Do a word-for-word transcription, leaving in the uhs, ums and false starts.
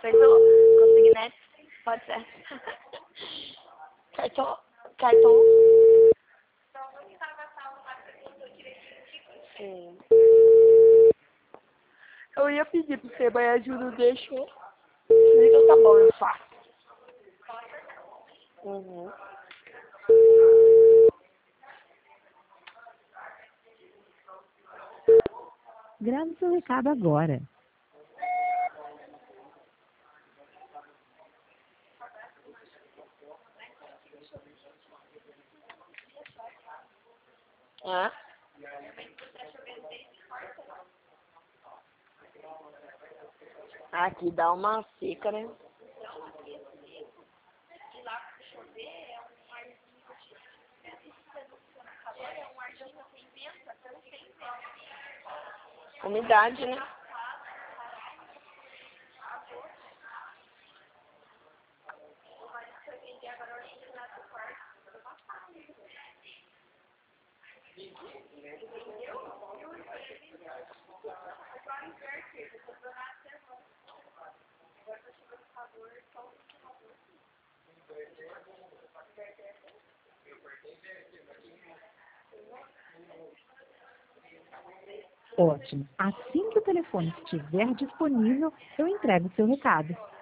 fez o consignete? Pode ser. Cartão. Cartão. Sim. Eu ia pedir pra você, mas a Ju não deixou. Então tá bom, eu faço. Uhum. Grave seu recado agora. Ah? Aqui dá uma seca, né? Umidade, né? Ótimo. Assim que o telefone estiver disponível, eu entrego o seu recado.